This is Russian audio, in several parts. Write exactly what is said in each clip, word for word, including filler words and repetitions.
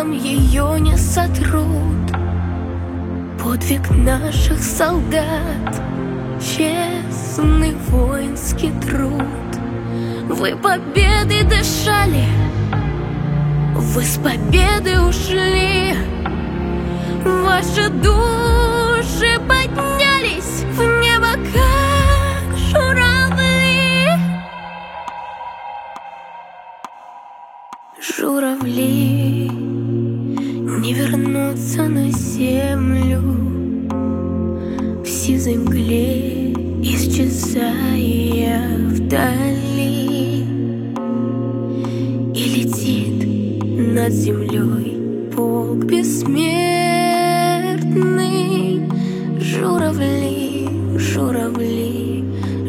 нам ее не сотрут. Подвиг наших солдат, честный воинский труд. Вы победой дышали, вы с победы ушли. Ваши души поднялись в небо, как журавли. Журавли не вернутся на землю, в сизой мгле исчезая вдали. И летит над землей полк бессмертный. Журавли, журавли,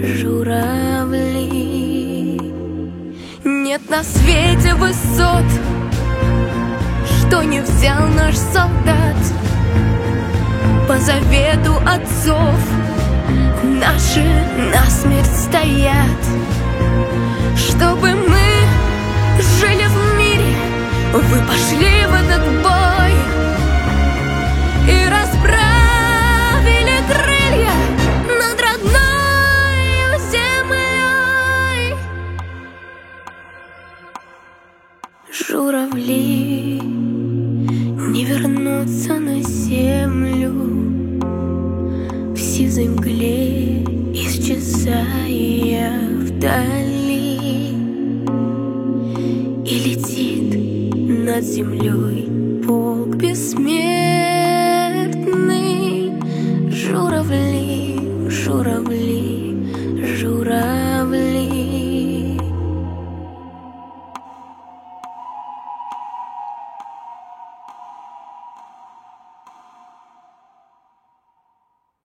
журавли. Нет на свете высот, что не взял наш солдат. По завету отцов наши насмерть стоят, чтобы мы жили в мире. Вы пошли в этот бой и расправили крылья над родной землей. Журавли не вернутся на землю, в сизой мгле исчезая вдали. И летит над землей полк бессмертный.